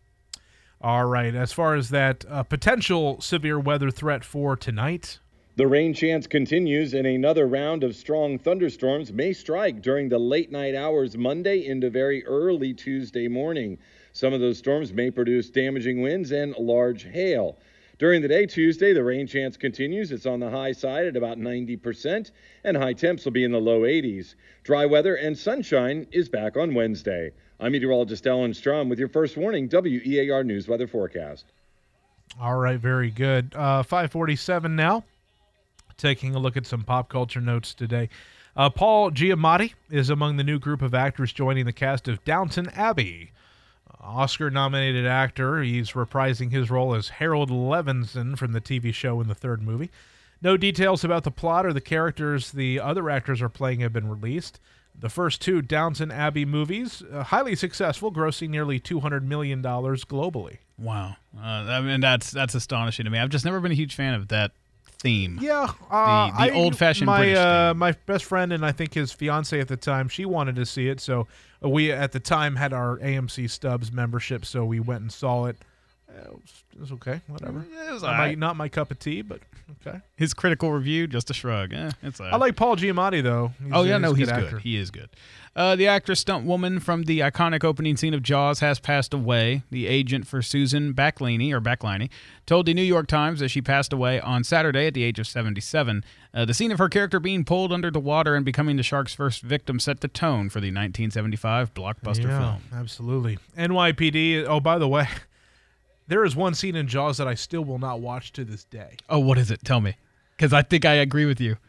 Speaker 2: All right. As far as that potential severe weather threat for tonight,
Speaker 5: the rain chance continues, and another round of strong thunderstorms may strike during the late night hours Monday into very early Tuesday morning. Some of those storms may produce damaging winds and large hail. During the day Tuesday, the rain chance continues. It's on the high side at about 90%, and high temps will be in the low 80s. Dry weather and sunshine is back on Wednesday. I'm meteorologist Alan Strom with your first warning WEAR News Weather Forecast.
Speaker 2: All right, very good. 5:47 now. Taking a look at some pop culture notes today. Paul Giamatti is among the new group of actors joining the cast of Downton Abbey. Oscar-nominated actor, he's reprising his role as Harold Levinson from the TV show in the third movie. No details about the plot or the characters the other actors are playing have been released. The first two Downton Abbey movies, highly successful, grossing nearly $200 million globally.
Speaker 6: Wow. I mean, that's astonishing to me. I've just never been a huge fan of that theme.
Speaker 2: Yeah.
Speaker 6: The old-fashioned British theme.
Speaker 2: My best friend and I think his fiance at the time, she wanted to see it, so we at the time had our AMC Stubs membership, so we went and saw it. It was okay, whatever.
Speaker 6: It was all right.
Speaker 2: Not my cup of tea, but okay.
Speaker 6: His critical review, just a shrug. It's all right.
Speaker 2: I like Paul Giamatti, though.
Speaker 6: He's good. He is good. The actress stunt woman from the iconic opening scene of Jaws has passed away. The agent for Susan Backliney told the New York Times that she passed away on Saturday at the age of 77. The scene of her character being pulled under the water and becoming the shark's first victim set the tone for the 1975 blockbuster film.
Speaker 2: Absolutely. NYPD, oh, by the way, there is one scene in Jaws that I still will not watch to this day.
Speaker 6: Oh, what is it? Tell me. Because I think I agree with you.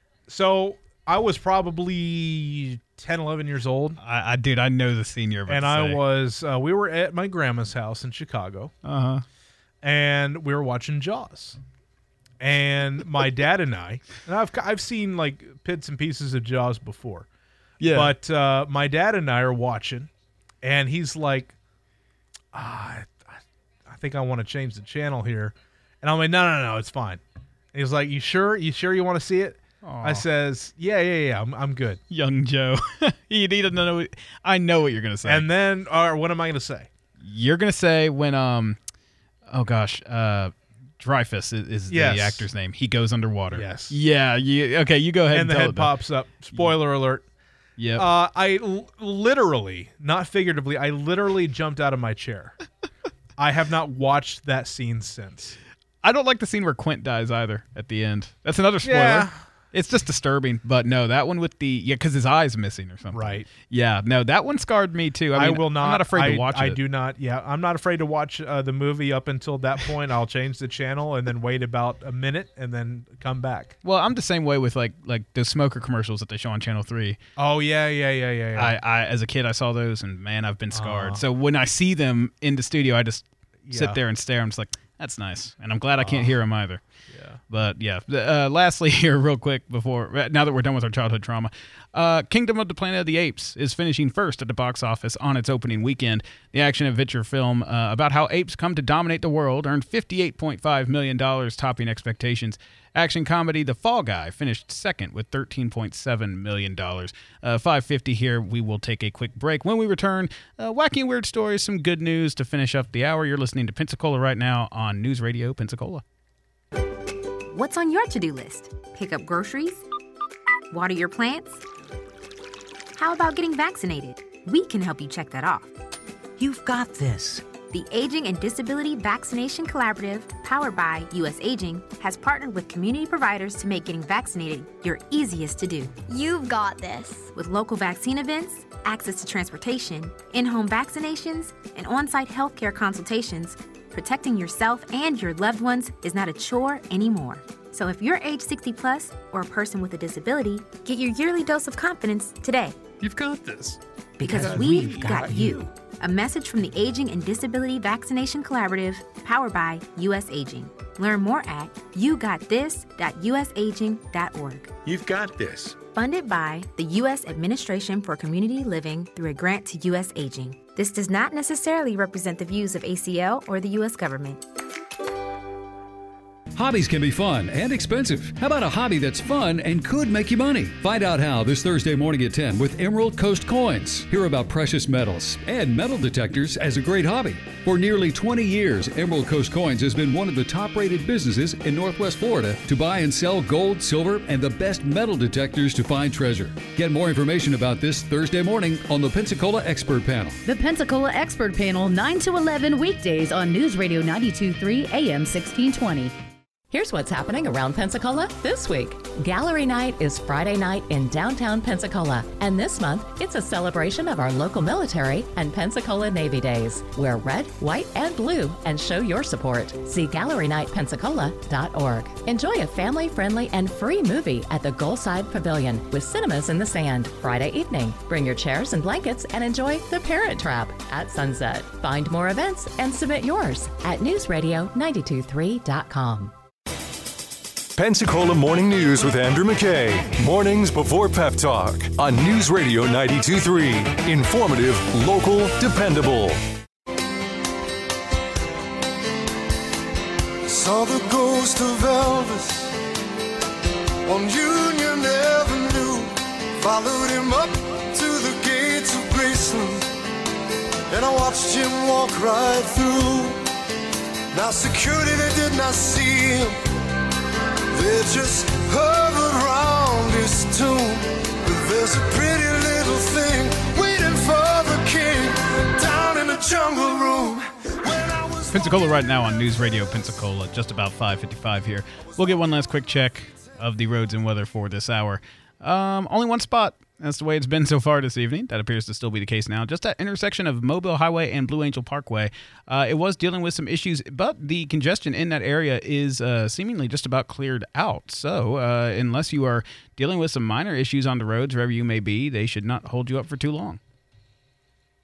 Speaker 2: So I was probably 10, 11 years old.
Speaker 6: I know the scene you're about to say.
Speaker 2: And I was, we were at my grandma's house in Chicago.
Speaker 6: Uh-huh.
Speaker 2: And we were watching Jaws. And my dad and I've seen like bits and pieces of Jaws before.
Speaker 6: Yeah.
Speaker 2: But my dad and I are watching, and he's like, I think I want to change the channel here. And I'm like, no, it's fine. And he's like, you sure you want to see it?
Speaker 6: Aww.
Speaker 2: I says, yeah, I'm good.
Speaker 6: Young Joe. You need to know. I know what you're going to say.
Speaker 2: And then, what am I going to say?
Speaker 6: You're going to say when, Dreyfus is the actor's name. He goes underwater.
Speaker 2: Yes.
Speaker 6: Yeah. Okay, you go ahead and
Speaker 2: the
Speaker 6: tell
Speaker 2: head
Speaker 6: it,
Speaker 2: pops up. Spoiler alert.
Speaker 6: Yep.
Speaker 2: I literally, not figuratively, I literally jumped out of my chair. I have not watched that scene since.
Speaker 6: I don't like the scene where Quint dies either at the end. That's another spoiler.
Speaker 2: Yeah.
Speaker 6: It's just disturbing. But no, that one with because his eye's missing or something.
Speaker 2: Right.
Speaker 6: Yeah. No, that one scarred me too. I mean,
Speaker 2: will not.
Speaker 6: I'm not afraid to watch it.
Speaker 2: I do not. Yeah, I'm not afraid to watch the movie up until that point. I'll change the channel and then wait about a minute and then come back.
Speaker 6: Well, I'm the same way with like the smoker commercials that they show on Channel 3.
Speaker 2: Oh yeah.
Speaker 6: I as a kid I saw those and man, I've been scarred. So when I see them in the studio, I just sit there and stare. I'm just like, that's nice, and I'm glad I can't hear them either.
Speaker 2: Yeah.
Speaker 6: But yeah. Lastly, here, real quick, now that we're done with our childhood trauma, Kingdom of the Planet of the Apes is finishing first at the box office on its opening weekend. The action-adventure film about how apes come to dominate the world earned $58.5 million, topping expectations. Action comedy The Fall Guy finished second with $13.7 million. 5:50 here. We will take a quick break. When we return, wacky and weird stories, some good news to finish up the hour. You're listening to Pensacola right now on News Radio Pensacola.
Speaker 8: What's on your to-do list? Pick up groceries? Water your plants? How about getting vaccinated? We can help you check that off.
Speaker 9: You've got this.
Speaker 8: The Aging and Disability Vaccination Collaborative, powered by U.S. Aging, has partnered with community providers to make getting vaccinated your easiest to do.
Speaker 10: You've got this.
Speaker 8: With local vaccine events, access to transportation, in-home vaccinations, and on-site healthcare consultations, protecting yourself and your loved ones is not a chore anymore. So if you're age 60 plus or a person with a disability, get your yearly dose of confidence today.
Speaker 9: You've got this.
Speaker 8: Because we've got you. A message from the Aging and Disability Vaccination Collaborative, powered by U.S. Aging. Learn more at yougotthis.usaging.org.
Speaker 9: You've got this.
Speaker 8: Funded by the U.S. Administration for Community Living through a grant to U.S. Aging. This does not necessarily represent the views of ACL or the U.S. government.
Speaker 15: Hobbies can be fun and expensive. How about a hobby that's fun and could make you money? Find out how this Thursday morning at 10 with Emerald Coast Coins. Hear about precious metals and metal detectors as a great hobby. For nearly 20 years, Emerald Coast Coins has been one of the top-rated businesses in Northwest Florida to buy and sell gold, silver, and the best metal detectors to find treasure. Get more information about this Thursday morning on the Pensacola Expert Panel.
Speaker 11: The Pensacola Expert Panel, 9 to 11 weekdays on News Radio 92.3 AM 1620.
Speaker 12: Here's what's happening around Pensacola this week. Gallery Night is Friday night in downtown Pensacola, and this month it's a celebration of our local military and Pensacola Navy Days. Wear red, white, and blue and show your support. See gallerynightpensacola.org. Enjoy a family-friendly and free movie at the Goalside Pavilion with Cinemas in the Sand Friday evening. Bring your chairs and blankets and enjoy The Parent Trap at sunset. Find more events and submit yours at newsradio923.com.
Speaker 17: Pensacola Morning News with Andrew McKay. Mornings before Pep Talk on News Radio 92.3. Informative, local, dependable.
Speaker 13: Saw the ghost of Elvis on Union Avenue. Followed him up to the gates of Graceland, and I watched him walk right through. Now security, they did not see him. They just hovered around his tomb. But there's a pretty little thing waiting for the king down in the jungle room.
Speaker 6: Pensacola right now on News Radio Pensacola, just about 5:55 here. We'll get one last quick check of the roads and weather for this hour. Only one spot. That's the way it's been so far this evening. That appears to still be the case now. Just that intersection of Mobile Highway and Blue Angel Parkway. It was dealing with some issues, but the congestion in that area is seemingly just about cleared out. So unless you are dealing with some minor issues on the roads, wherever you may be, they should not hold you up for too long.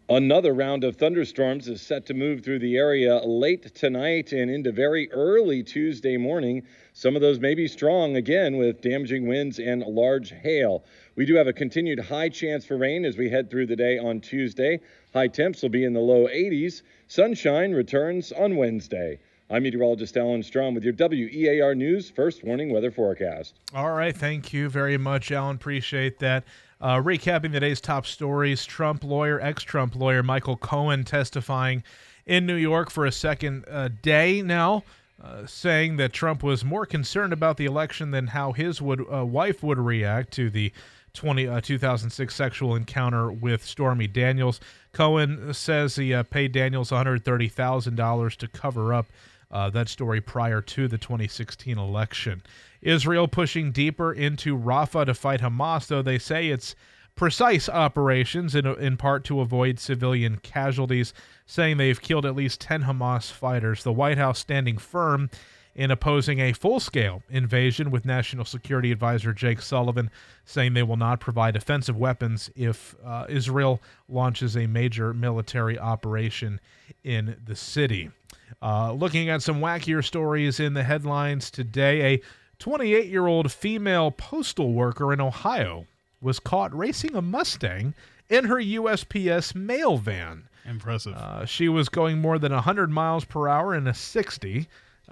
Speaker 5: Another round of thunderstorms is set to move through the area late tonight and into very early Tuesday morning. Some of those may be strong, again, with damaging winds and large hail. We do have a continued high chance for rain as we head through the day on Tuesday. High temps will be in the low 80s. Sunshine returns on Wednesday. I'm meteorologist Alan Strom with your WEAR News First Warning Weather Forecast.
Speaker 2: All right, thank you very much, Alan. Appreciate that. Recapping the day's top stories, ex-Trump lawyer Michael Cohen testifying in New York for a second day now, saying that Trump was more concerned about the election than how his wife would react to the 2006 sexual encounter with Stormy Daniels. Cohen says he paid Daniels $130,000 to cover up that story prior to the 2016 election. Israel pushing deeper into Rafah to fight Hamas, though they say it's precise operations in part to avoid civilian casualties, saying they've killed at least 10 Hamas fighters. The White House standing firm in opposing a full-scale invasion, with National Security Advisor Jake Sullivan saying they will not provide offensive weapons if Israel launches a major military operation in the city. Looking at some wackier stories in the headlines today, a 28-year-old female postal worker in Ohio was caught racing a Mustang in her USPS mail van.
Speaker 6: Impressive.
Speaker 2: She was going more than 100 miles per hour in a 60.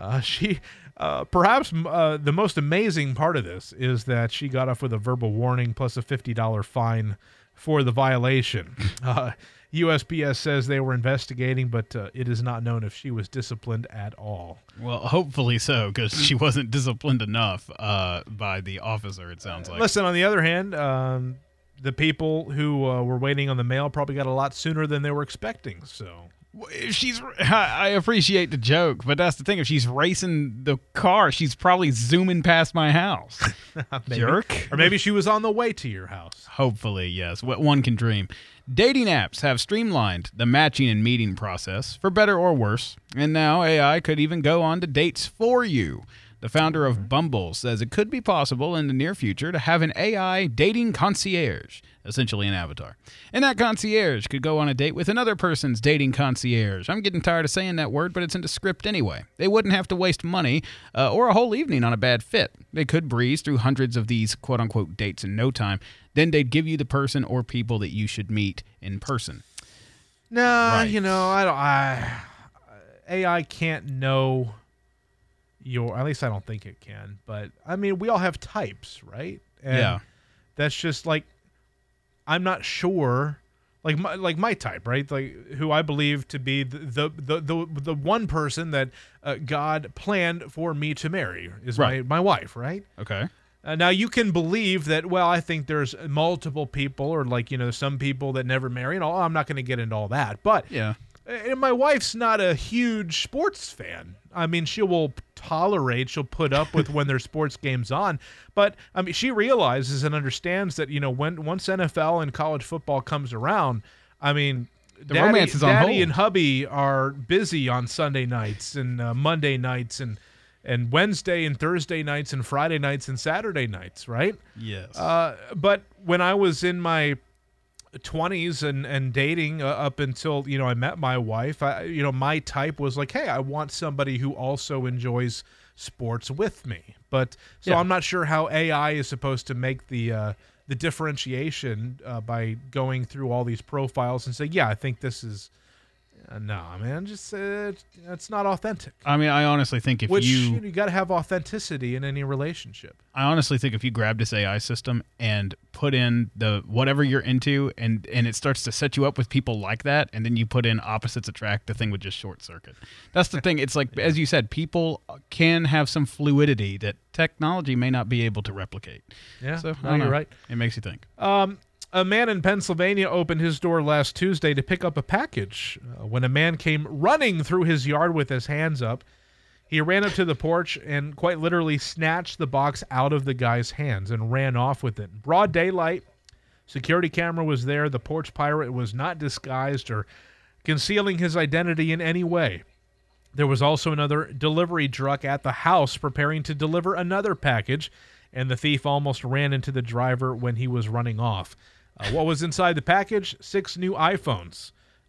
Speaker 2: Perhaps the most amazing part of this is that she got off with a verbal warning plus a $50 fine for the violation. USPS says they were investigating, but it is not known if she was disciplined at all.
Speaker 6: Well, hopefully so, because she wasn't disciplined enough by the officer, it sounds like.
Speaker 2: Listen, on the other hand, the people who were waiting on the mail probably got a lot sooner than they were expecting, so...
Speaker 6: If I appreciate the joke, but that's the thing. If she's racing the car, she's probably zooming past my house. Jerk.
Speaker 2: Or maybe she was on the way to your house.
Speaker 6: Hopefully, yes. One can dream. Dating apps have streamlined the matching and meeting process, for better or worse, and now AI could even go on to dates for you. The founder of Bumble says it could be possible in the near future to have an AI dating concierge, essentially an avatar. And that concierge could go on a date with another person's dating concierge. I'm getting tired of saying that word, but it's in the script anyway. They wouldn't have to waste money or a whole evening on a bad fit. They could breeze through hundreds of these quote-unquote dates in no time. Then they'd give you the person or people that you should meet in person.
Speaker 2: Nah,
Speaker 6: right.
Speaker 2: AI can't know at least I don't think it can, but I mean, we all have types, right? And
Speaker 6: yeah.
Speaker 2: That's just like, I'm not sure, like my type, right? Like who I believe to be the one person that God planned for me to marry is
Speaker 6: right.
Speaker 2: my wife, right?
Speaker 6: Okay.
Speaker 2: Now you can believe that, well, I think there's multiple people, or some people that never marry, and I'm not going to get into all that, but
Speaker 6: yeah.
Speaker 2: And my wife's not a huge sports fan. I mean, she'll put up with when there's sports games on. But, I mean, she realizes and understands that, once NFL and college football comes around, I mean,
Speaker 6: romance is on hold.
Speaker 2: Daddy and hubby are busy on Sunday nights and Monday nights and Wednesday and Thursday nights and Friday nights and Saturday nights, right?
Speaker 6: Yes.
Speaker 2: But when I was in my 20s and dating up until I met my wife, my type was like, hey, I want somebody who also enjoys sports with me. But so I'm not sure how AI is supposed to make the differentiation by going through all these profiles and say, yeah, I think this is no, man, just it's not authentic.
Speaker 6: I mean, I honestly think
Speaker 2: you got to have authenticity in any relationship.
Speaker 6: I honestly think if you grab this AI system and put in the whatever you're into, and it starts to set you up with people like that, and then you put in opposites attract, the thing would just short circuit. That's the thing. It's like, as you said, people can have some fluidity that technology may not be able to replicate.
Speaker 2: Yeah,
Speaker 6: so
Speaker 2: you're right.
Speaker 6: It makes you think.
Speaker 2: A man in Pennsylvania opened his door last Tuesday to pick up a package. When a man came running through his yard with his hands up, he ran up to the porch and quite literally snatched the box out of the guy's hands and ran off with it. Broad daylight, security camera was there. The porch pirate was not disguised or concealing his identity in any way. There was also another delivery truck at the house preparing to deliver another package, and the thief almost ran into the driver when he was running off. What was inside the package? 6 new iPhones.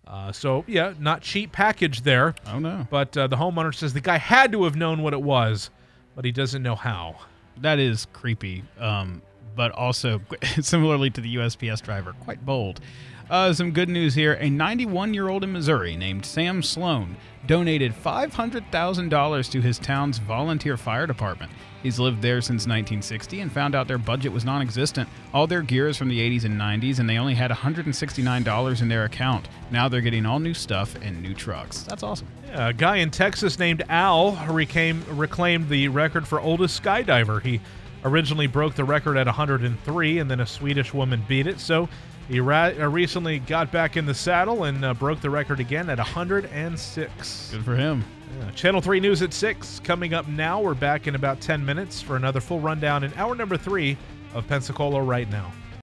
Speaker 2: So, yeah, not cheap package there.
Speaker 6: Oh, no.
Speaker 2: But the homeowner says the guy had to have known what it was, but he doesn't know how.
Speaker 6: That is creepy, but also, similarly to the USPS driver, quite bold. Some good news here. A 91-year-old in Missouri named Sam Sloan donated $500,000 to his town's volunteer fire department. He's lived there since 1960 and found out their budget was non-existent. All their gear is from the 80s and 90s, and they only had $169 in their account. Now they're getting all new stuff and new trucks. That's awesome.
Speaker 2: Yeah, a guy in Texas named Al reclaimed the record for oldest skydiver. He originally broke the record at 103, and then a Swedish woman beat it. So he recently got back in the saddle and broke the record again at 106.
Speaker 6: Good for him.
Speaker 2: Yeah. Channel 3 News at 6 coming up now. We're back in about 10 minutes for another full rundown in hour number 3 of Pensacola Right Now.